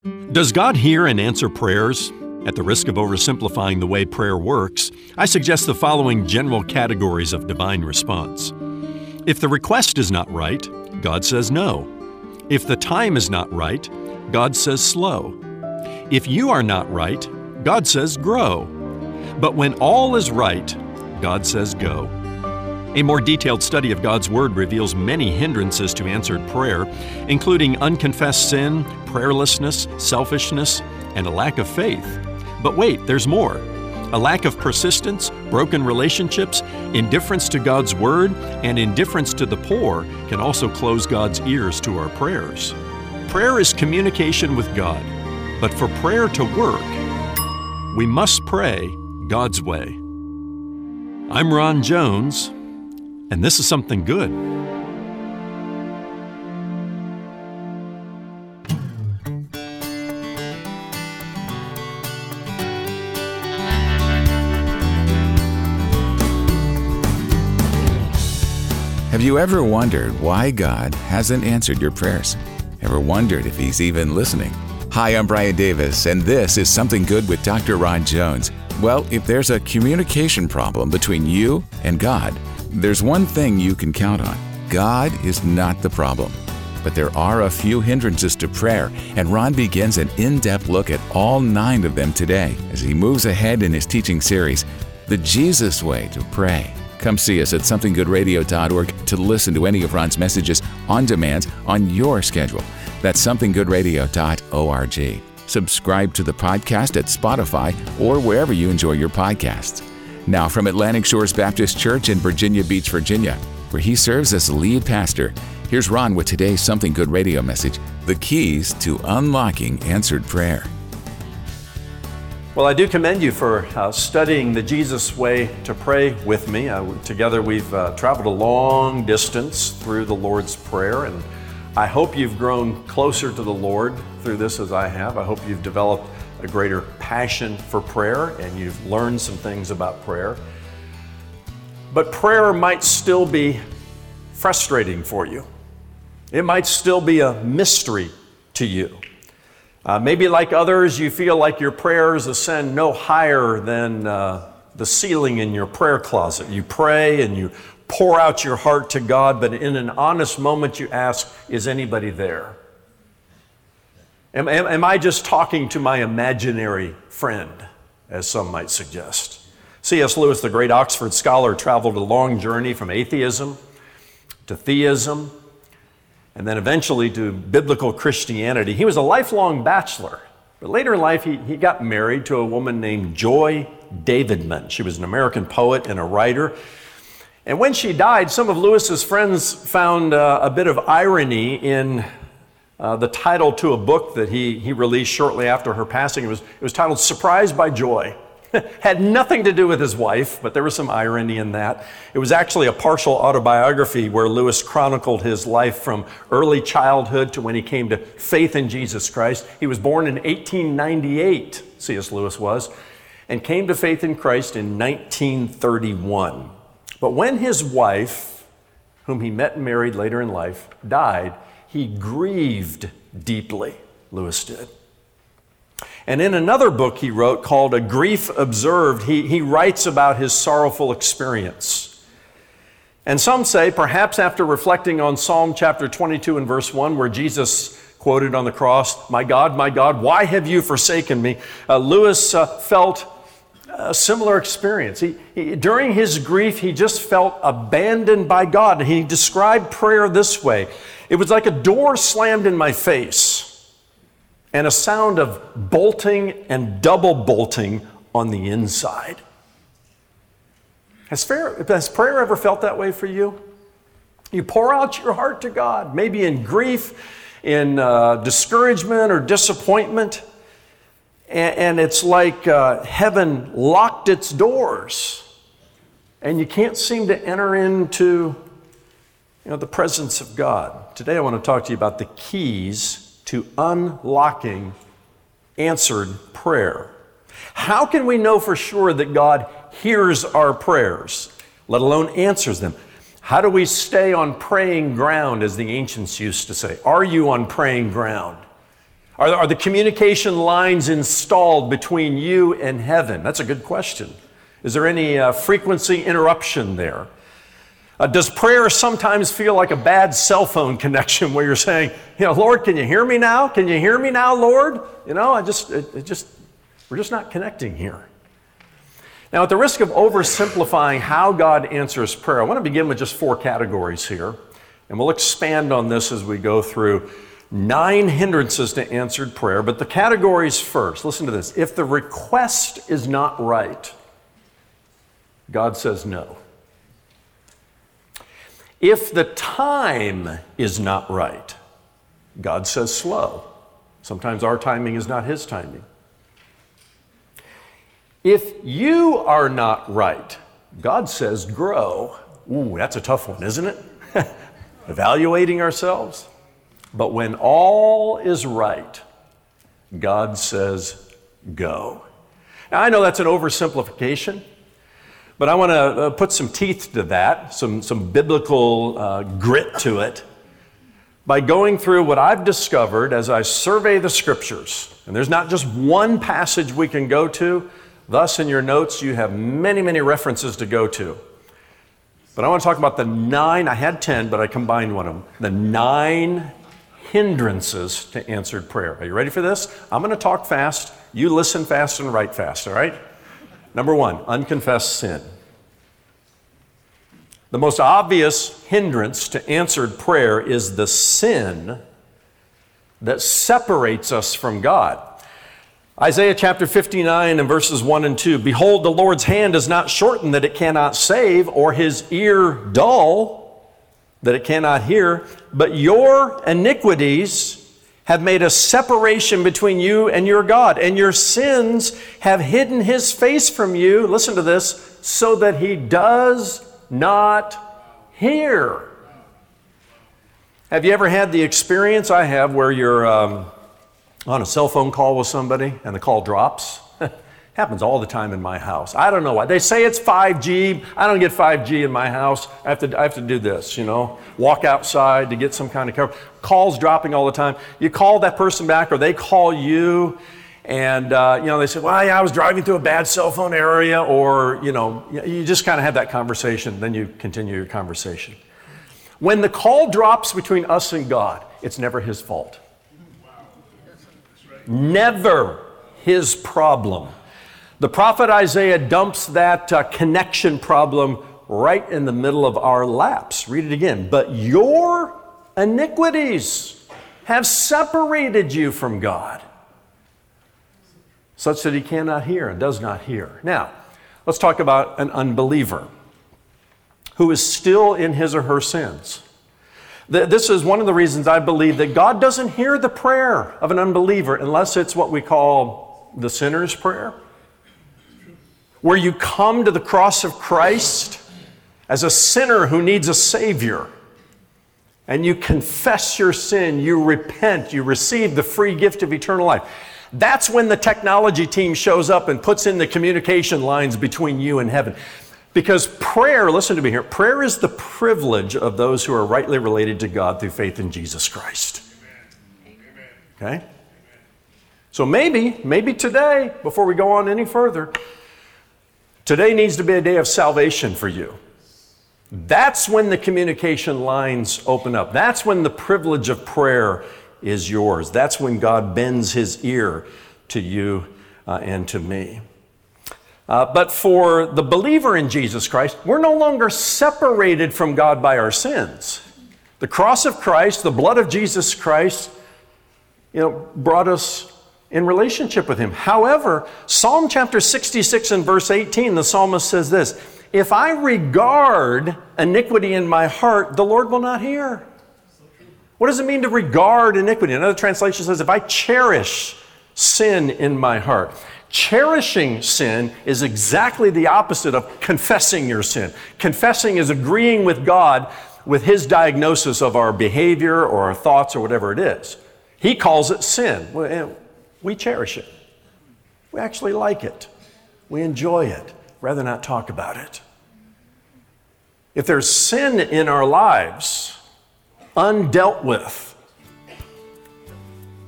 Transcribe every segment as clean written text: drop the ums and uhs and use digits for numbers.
Does God hear and answer prayers? At the risk of oversimplifying the way prayer works, I suggest the following general categories of divine response. If the request is not right, God says no. If the time is not right, God says slow. If you are not right, God says grow. But when all is right, God says go. A more detailed study of God's Word reveals many hindrances to answered prayer, including unconfessed sin, prayerlessness, selfishness, and a lack of faith. But wait, there's more. A lack of persistence, broken relationships, indifference to God's Word, and indifference to the poor can also close God's ears to our prayers. Prayer is communication with God, but for prayer to work, we must pray God's way. I'm Ron Jones, and this is Something Good. Have you ever wondered why God hasn't answered your prayers? Ever wondered if He's even listening? Hi, I'm Brian Davis, and this is Something Good with Dr. Ron Jones. Well, if there's a communication problem between you and God, there's one thing you can count on. God is not the problem. But there are a few hindrances to prayer, and Ron begins an in-depth look at all 9 of them today as he moves ahead in his teaching series, The Jesus Way to Pray. Come see us at somethinggoodradio.org to listen to any of Ron's messages on demand on your schedule. That's somethinggoodradio.org. Subscribe to the podcast at Spotify or wherever you enjoy your podcasts. Now from Atlantic Shores Baptist Church in Virginia Beach, Virginia, where he serves as lead pastor, here's Ron with today's Something Good radio message, The Keys to Unlocking Answered Prayer. Well, I do commend you for studying the Jesus Way to Pray with me. Together we've traveled a long distance through the Lord's Prayer, and I hope you've grown closer to the Lord through this as I have. I hope you've developed a greater passion for prayer and you've learned some things about prayer. But prayer might still be frustrating for you. It might still be a mystery to you. Maybe like others, you feel like your prayers ascend no higher than the ceiling in your prayer closet. You pray and you pour out your heart to God, but in an honest moment you ask, is anybody there? Am I just talking to my imaginary friend, as some might suggest? C.S. Lewis, the great Oxford scholar, traveled a long journey from atheism to theism, and then eventually to biblical Christianity. He was a lifelong bachelor, but later in life he got married to a woman named Joy Davidman. She was an American poet and a writer. And when she died, some of Lewis's friends found a bit of irony in the title to a book that he released shortly after her passing. It was titled Surprised by Joy. Had nothing to do with his wife, but there was some irony in that. It was actually a partial autobiography where Lewis chronicled his life from early childhood to when he came to faith in Jesus Christ. He was born in 1898, C.S. Lewis was, and came to faith in Christ in 1931. But when his wife, whom he met and married later in life, died, he grieved deeply, Lewis did. And in another book he wrote called A Grief Observed, he writes about his sorrowful experience. And some say, perhaps after reflecting on Psalm chapter 22 and verse 1, where Jesus quoted on the cross, my God, why have you forsaken me?" Lewis felt a similar experience. During his grief, he just felt abandoned by God. He described prayer this way: it was like a door slammed in my face and a sound of bolting and double bolting on the inside. Has prayer ever felt that way for you? You pour out your heart to God, maybe in grief, in discouragement or disappointment, and it's like heaven locked its doors, and you can't seem to enter into the presence of God. Today I want to talk to you about the keys to unlocking answered prayer. How can we know for sure that God hears our prayers, let alone answers them? How do we stay on praying ground, as the ancients used to say? Are you on praying ground? Are the communication lines installed between you and heaven? That's a good question. Is there any frequency interruption there? Does prayer sometimes feel like a bad cell phone connection where you're saying, Lord, can you hear me now? Can you hear me now, Lord? We're just not connecting here. Now, at the risk of oversimplifying how God answers prayer, I want to begin with just 4 categories here, and we'll expand on this as we go through 9 hindrances to answered prayer. But the categories first, listen to this. If the request is not right, God says no. If the time is not right, God says slow. Sometimes our timing is not His timing. If you are not right, God says grow. Ooh, that's a tough one, isn't it? Evaluating ourselves. But when all is right, God says go. Now, I know that's an oversimplification, but I want to put some teeth to that, some biblical grit to it, by going through what I've discovered as I survey the Scriptures. And there's not just one passage we can go to. Thus, in your notes, you have many, many references to go to. But I want to talk about the 9, I had 10, but I combined one of them, the 9 hindrances to answered prayer. Are you ready for this? I'm going to talk fast. You listen fast and write fast, all right? Number 1, unconfessed sin. The most obvious hindrance to answered prayer is the sin that separates us from God. Isaiah chapter 59 and verses 1 and 2. Behold, the Lord's hand is not shortened that it cannot save, or His ear dull that it cannot hear, but your iniquities have made a separation between you and your God, and your sins have hidden His face from you, listen to this, so that He does not hear. Have you ever had the experience I have where you're on a cell phone call with somebody and the call drops? Happens all the time in my house. I don't know why. They say it's 5G. I don't get 5G in my house. I have to do this, walk outside to get some kind of cover. Calls dropping all the time. You call that person back or they call you and, they say, well, yeah, I was driving through a bad cell phone area, or, you just kind of have that conversation. Then you continue your conversation. When the call drops between us and God, it's never His fault. Never His problem. The prophet Isaiah dumps that connection problem right in the middle of our laps. Read it again. But your iniquities have separated you from God, such that He cannot hear and does not hear. Now, let's talk about an unbeliever who is still in his or her sins. This is one of the reasons I believe that God doesn't hear the prayer of an unbeliever unless it's what we call the sinner's prayer, where you come to the cross of Christ as a sinner who needs a Savior, and you confess your sin, you repent, you receive the free gift of eternal life. That's when the technology team shows up and puts in the communication lines between you and heaven. Because prayer, listen to me here, prayer is the privilege of those who are rightly related to God through faith in Jesus Christ. Amen. Okay? So maybe today, before we go on any further, today needs to be a day of salvation for you. That's when the communication lines open up. That's when the privilege of prayer is yours. That's when God bends His ear to you and to me. But for the believer in Jesus Christ, we're no longer separated from God by our sins. The cross of Christ, the blood of Jesus Christ, brought us in relationship with Him. However, Psalm chapter 66 and verse 18, the psalmist says this, if I regard iniquity in my heart, the Lord will not hear. What does it mean to regard iniquity? Another translation says, if I cherish sin in my heart. Cherishing sin is exactly the opposite of confessing your sin. Confessing is agreeing with God with His diagnosis of our behavior or our thoughts or whatever it is. He calls it sin. We cherish it. We actually like it. We enjoy it, rather than not talk about it. If there's sin in our lives, undealt with,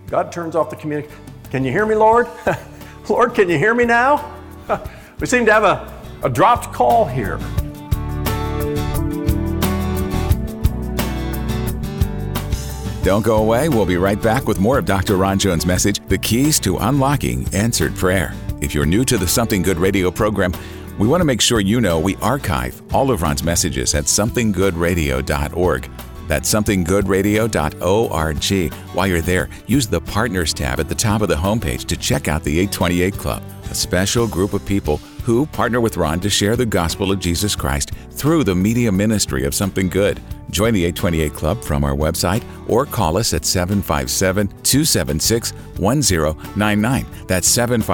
God turns off the communication. Can you hear me, Lord? Lord, can you hear me now? We seem to have a dropped call here. Don't go away. We'll be right back with more of Dr. Ron Jones' message, The Keys to Unlocking Answered Prayer. If you're new to the Something Good radio program, we want to make sure you know we archive all of Ron's messages at somethinggoodradio.org. That's somethinggoodradio.org. While you're there, use the Partners tab at the top of the homepage to check out the 828 Club, a special group of people who partner with Ron to share the gospel of Jesus Christ through the media ministry of Something Good. Join the 828 Club from our website or call us at 757-276-1099. That's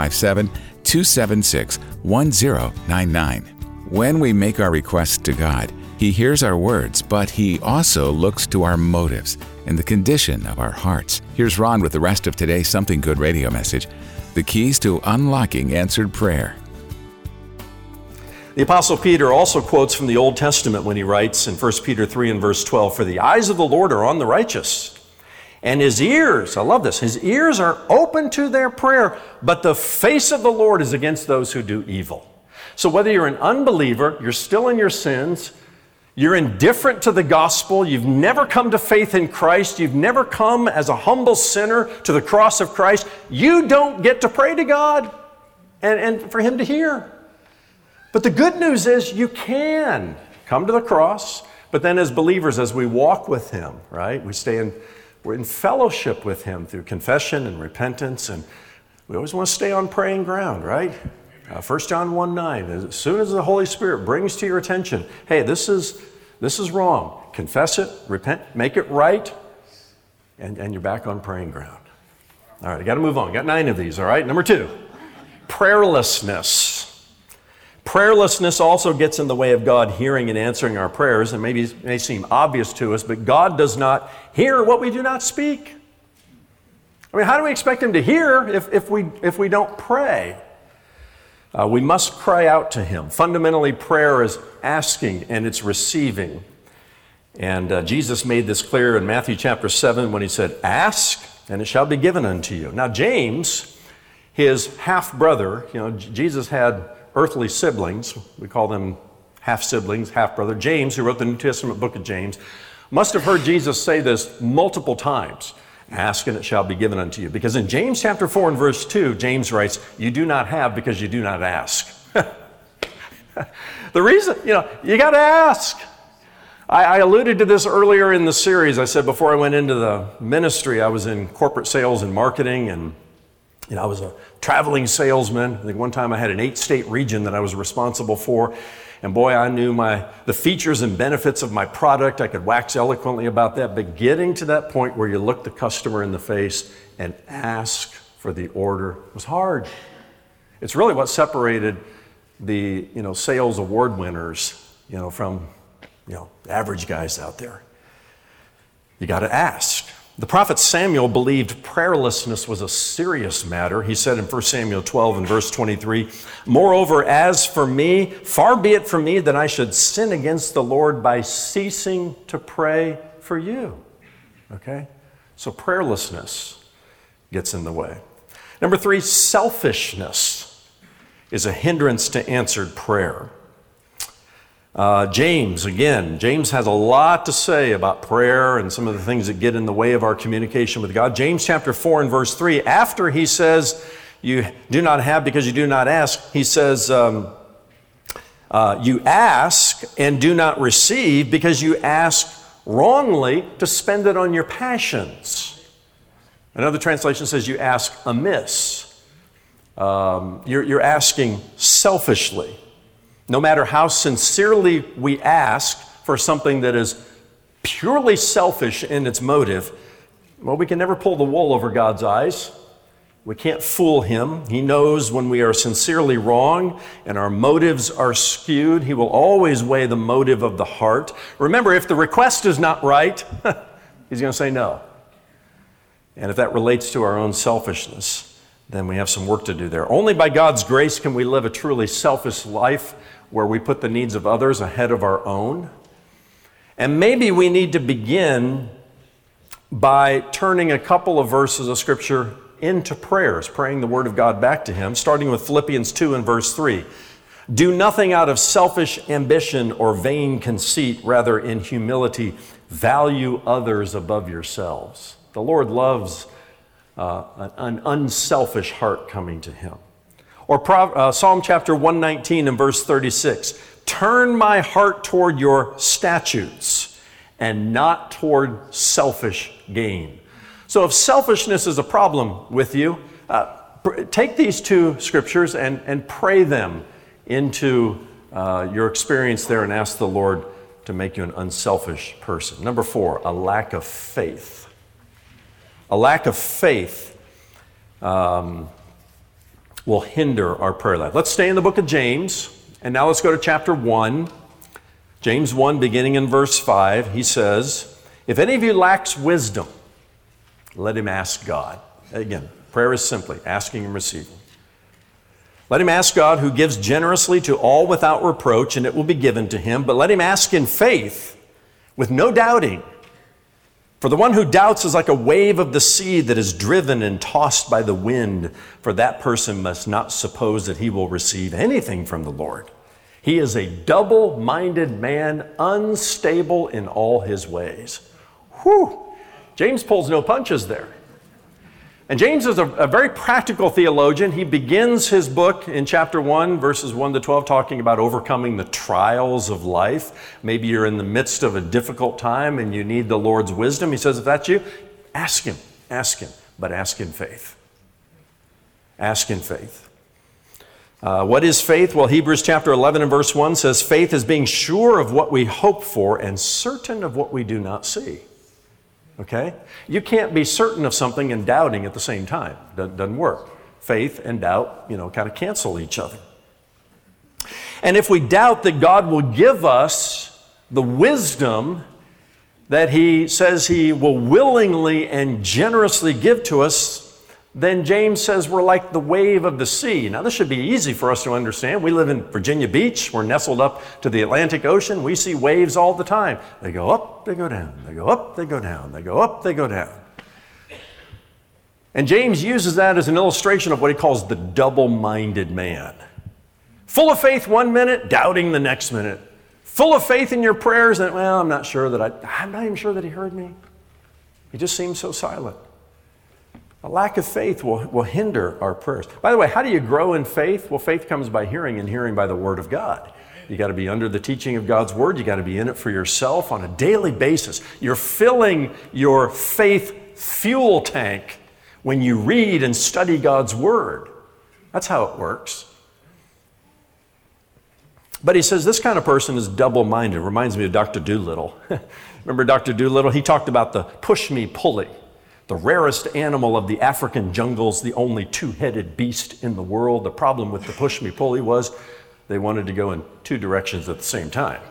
757-276-1099. When we make our requests to God, He hears our words, but He also looks to our motives and the condition of our hearts. Here's Ron with the rest of today's Something Good radio message, The Keys to Unlocking Answered Prayer. The Apostle Peter also quotes from the Old Testament when he writes in 1 Peter 3 and verse 12, "For the eyes of the Lord are on the righteous, and His ears," I love this, "His ears are open to their prayer, but the face of the Lord is against those who do evil." So whether you're an unbeliever, you're still in your sins, you're indifferent to the gospel, you've never come to faith in Christ, you've never come as a humble sinner to the cross of Christ, you don't get to pray to God and for Him to hear. But the good news is you can come to the cross, but then as believers, as we walk with Him, right, we're in fellowship with Him through confession and repentance, and we always want to stay on praying ground, right? 1 John 1:9, as soon as the Holy Spirit brings to your attention, hey, this is wrong, confess it, repent, make it right, and you're back on praying ground. All right, I got to move on. Got 9 of these, all right? Number 2, prayerlessness. Prayerlessness also gets in the way of God hearing and answering our prayers, and maybe it may seem obvious to us, but God does not hear what we do not speak. I mean, how do we expect Him to hear if we don't pray? We must cry out to Him. Fundamentally, prayer is asking and it's receiving. And Jesus made this clear in Matthew chapter 7 when He said, "Ask, and it shall be given unto you." Now, James, his half-brother, Jesus had earthly siblings, we call them half-siblings, half-brother. James, who wrote the New Testament book of James, must have heard Jesus say this multiple times. Ask and it shall be given unto you. Because in James chapter 4 and verse 2, James writes, "You do not have because you do not ask." The reason, you got to ask. I alluded to this earlier in the series. I said before I went into the ministry, I was in corporate sales and marketing, and I was a traveling salesman. I think one time I had an 8-state region that I was responsible for. And boy, I knew the features and benefits of my product. I could wax eloquently about that. But getting to that point where you look the customer in the face and ask for the order was hard. It's really what separated the sales award winners from average guys out there. You got to ask. The prophet Samuel believed prayerlessness was a serious matter. He said in 1 Samuel 12 and verse 23, "Moreover, as for me, far be it from me that I should sin against the Lord by ceasing to pray for you." Okay? So prayerlessness gets in the way. Number 3, selfishness is a hindrance to answered prayer. James has a lot to say about prayer and some of the things that get in the way of our communication with God. James chapter 4 and verse 3, after he says, "You do not have because you do not ask," he says, "You ask and do not receive because you ask wrongly to spend it on your passions." Another translation says you ask amiss. You're asking selfishly. No matter how sincerely we ask for something that is purely selfish in its motive, well, we can never pull the wool over God's eyes. We can't fool Him. He knows when we are sincerely wrong and our motives are skewed. He will always weigh the motive of the heart. Remember, if the request is not right, He's going to say no. And if that relates to our own selfishness, then we have some work to do there. Only by God's grace can we live a truly selfish life where we put the needs of others ahead of our own. And maybe we need to begin by turning a couple of verses of Scripture into prayers, praying the Word of God back to Him, starting with Philippians 2 and verse 3. Do nothing out of selfish ambition or vain conceit, rather in humility, value others above yourselves. The Lord loves an unselfish heart coming to Him. Or Psalm chapter 119 and verse 36. Turn my heart toward your statutes and not toward selfish gain. So if selfishness is a problem with you, take these two scriptures and pray them into your experience there and ask the Lord to make you an unselfish person. Number 4, a lack of faith. A lack of faith will hinder our prayer life. Let's stay in the book of James, and now let's go to chapter 1. James 1, beginning in verse 5, he says, if any of you lacks wisdom, let him ask God. Again, prayer is simply asking and receiving. Let him ask God, who gives generously to all without reproach, and it will be given to him. But let him ask in faith, with no doubting. For the one who doubts is like a wave of the sea that is driven and tossed by the wind. For that person must not suppose that he will receive anything from the Lord. He is a double-minded man, unstable in all his ways. Whew! James pulls no punches there. And James is a very practical theologian. He begins his book in chapter 1, verses 1 to 12, talking about overcoming the trials of life. Maybe you're in the midst of a difficult time and you need the Lord's wisdom. He says, if that's you, ask him, but ask in faith. Ask in faith. What is faith? Well, Hebrews chapter 11 and verse 1 says, faith is being sure of what we hope for and certain of what we do not see. Okay? You can't be certain of something and doubting at the same time. Doesn't work. Faith and doubt, kind of cancel each other. And if we doubt that God will give us the wisdom that He says He will willingly and generously give to us, then James says we're like the wave of the sea. Now, this should be easy for us to understand. We live in Virginia Beach. We're nestled up to the Atlantic Ocean. We see waves all the time. They go up, they go down. They go up, they go down. They go up, they go down. And James uses that as an illustration of what he calls the double-minded man. Full of faith one minute, doubting the next minute. Full of faith in your prayers, and I'm not even sure that he heard me. He just seems so silent. A lack of faith will hinder our prayers. By the way, how do you grow in faith? Well, faith comes by hearing, and hearing by the Word of God. You got to be under the teaching of God's Word. You got to be in it for yourself on a daily basis. You're filling your faith fuel tank when you read and study God's Word. That's how it works. But he says this kind of person is double-minded. Reminds me of Dr. Dolittle. Remember Dr. Dolittle? He talked about the push-me-pulley. The rarest animal of the African jungles, the only two-headed beast in the world. The problem with the push-me-pulley was they wanted to go in two directions at the same time.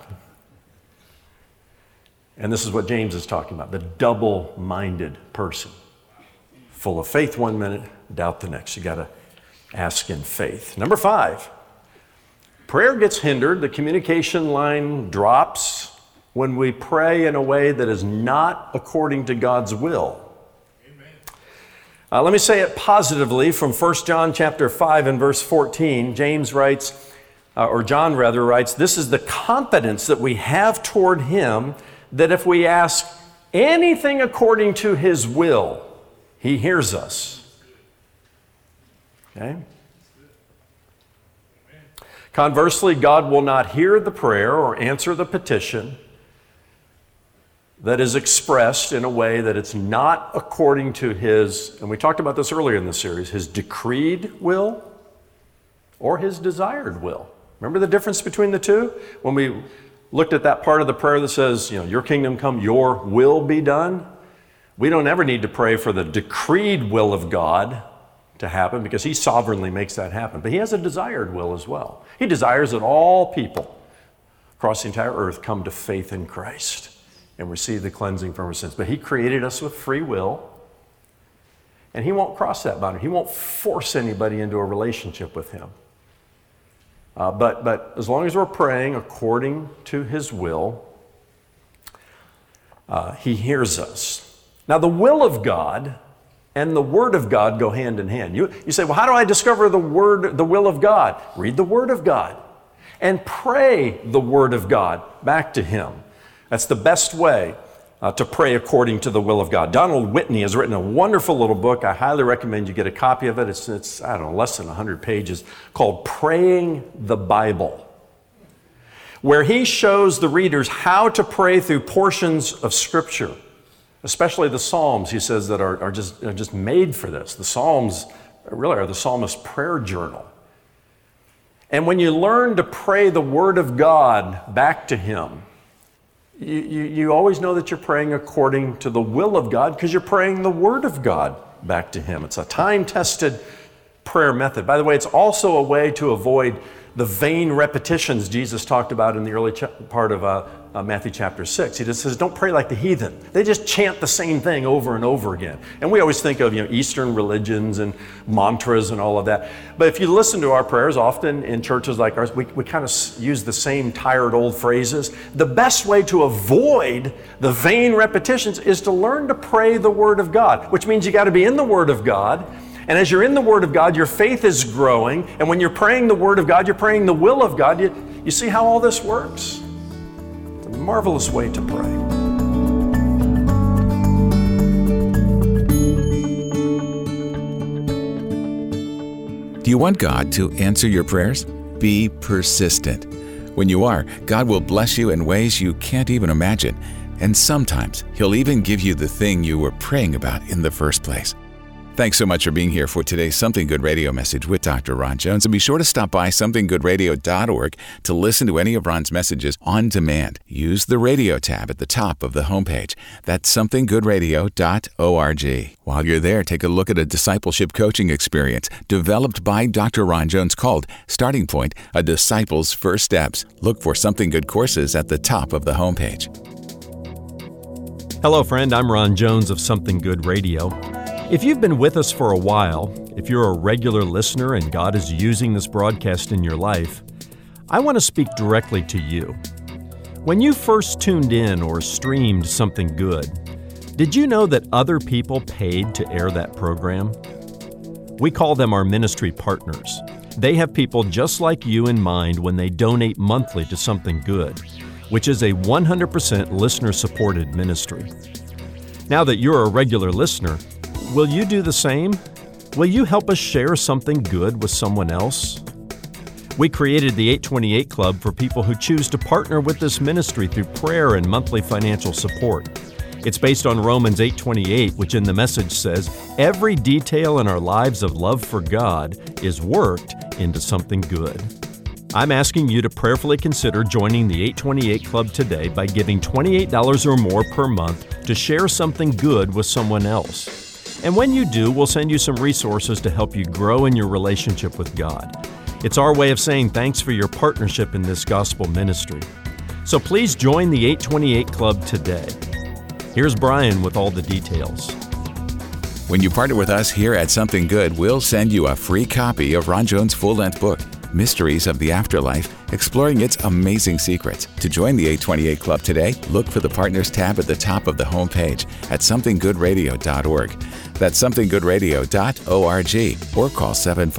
And this is what James is talking about, the double-minded person. Full of faith one minute, doubt the next. You got to ask in faith. Number 5, prayer gets hindered. The communication line drops when we pray in a way that is not according to God's will. Let me say it positively from 1 John chapter 5 and verse 14. John writes, this is the confidence that we have toward Him, that if we ask anything according to His will, He hears us. Okay? Conversely, God will not hear the prayer or answer the petition that is expressed in a way that it's not according to His, and we talked about this earlier in the series, His decreed will or His desired will. Remember the difference between the two? When we looked at that part of the prayer that says, your kingdom come, your will be done, we don't ever need to pray for the decreed will of God to happen because He sovereignly makes that happen. But He has a desired will as well. He desires that all people across the entire earth come to faith in Christ and receive the cleansing from our sins. But He created us with free will, and He won't cross that boundary. He won't force anybody into a relationship with Him. But as long as we're praying according to His will, He hears us. Now, the will of God and the Word of God go hand in hand. You say, well, how do I discover the will of God? Read the Word of God and pray the Word of God back to Him. That's the best way to pray according to the will of God. Donald Whitney has written a wonderful little book. I highly recommend you get a copy of it. It's I don't know, less than 100 pages, called Praying the Bible, where he shows the readers how to pray through portions of Scripture, especially the Psalms, he says, that are just made for this. The Psalms really are the psalmist's prayer journal. And when you learn to pray the Word of God back to Him, you always know that you're praying according to the will of God because you're praying the Word of God back to Him. It's a time-tested prayer method. By the way, it's also a way to avoid the vain repetitions Jesus talked about in the early part of Matthew chapter 6. He just says, don't pray like the heathen. They just chant the same thing over and over again. And we always think of Eastern religions and mantras and all of that. But if you listen to our prayers, often in churches like ours, we kind of use the same tired old phrases. The best way to avoid the vain repetitions is to learn to pray the Word of God, which means you got to be in the Word of God. And as you're in the Word of God, your faith is growing. And when you're praying the Word of God, you're praying the will of God. You see how all this works? It's a marvelous way to pray. Do you want God to answer your prayers? Be persistent. When you are, God will bless you in ways you can't even imagine. And sometimes He'll even give you the thing you were praying about in the first place. Thanks so much for being here for today's Something Good Radio message with Dr. Ron Jones. And be sure to stop by somethinggoodradio.org to listen to any of Ron's messages on demand. Use the radio tab at the top of the homepage. That's somethinggoodradio.org. While you're there, take a look at a discipleship coaching experience developed by Dr. Ron Jones called Starting Point, A Disciple's First Steps. Look for Something Good courses at the top of the homepage. Hello, friend. I'm Ron Jones of Something Good Radio. If you've been with us for a while, if you're a regular listener and God is using this broadcast in your life, I want to speak directly to you. When you first tuned in or streamed Something Good, did you know that other people paid to air that program? We call them our ministry partners. They have people just like you in mind when they donate monthly to Something Good, which is a 100% listener-supported ministry. Now that you're a regular listener, will you do the same? Will you help us share something good with someone else? We created the 828 Club for people who choose to partner with this ministry through prayer and monthly financial support. It's based on Romans 8:28, which in the message says, every detail in our lives of love for God is worked into something good. I'm asking you to prayerfully consider joining the 828 Club today by giving $28 or more per month to share something good with someone else. And when you do, we'll send you some resources to help you grow in your relationship with God. It's our way of saying thanks for your partnership in this gospel ministry. So please join the 828 Club today. Here's Brian with all the details. When you partner with us here at Something Good, we'll send you a free copy of Ron Jones' full-length book, Mysteries of the Afterlife, exploring its amazing secrets. To join the 828 Club today, look for the Partners tab at the top of the homepage at somethinggoodradio.org. That's somethinggoodradio.org or call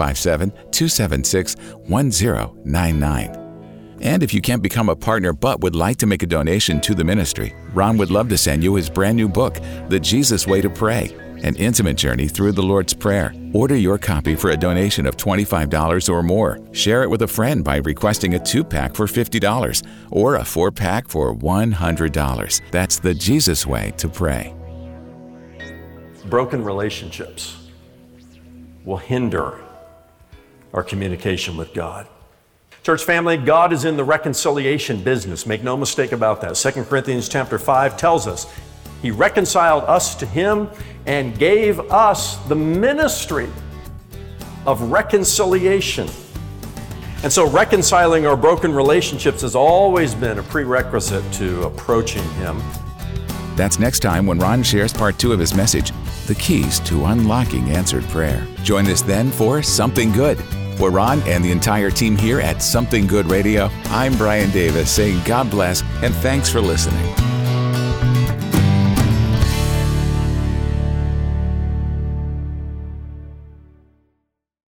757-276-1099. And if you can't become a partner but would like to make a donation to the ministry, Ron would love to send you his brand new book, The Jesus Way to Pray, an intimate journey through the Lord's Prayer. Order your copy for a donation of $25 or more. Share it with a friend by requesting a 2-pack for $50 or a 4-pack for $100. That's the Jesus Way to Pray. Broken relationships will hinder our communication with God. Church family, God is in the reconciliation business. Make no mistake about that. 2 Corinthians chapter 5 tells us He reconciled us to Him and gave us the ministry of reconciliation. And so reconciling our broken relationships has always been a prerequisite to approaching Him. That's next time when Ron shares part 2 of his message, The Keys to Unlocking Answered Prayer. Join us then for Something Good. For Ron and the entire team here at Something Good Radio, I'm Brian Davis saying God bless and thanks for listening.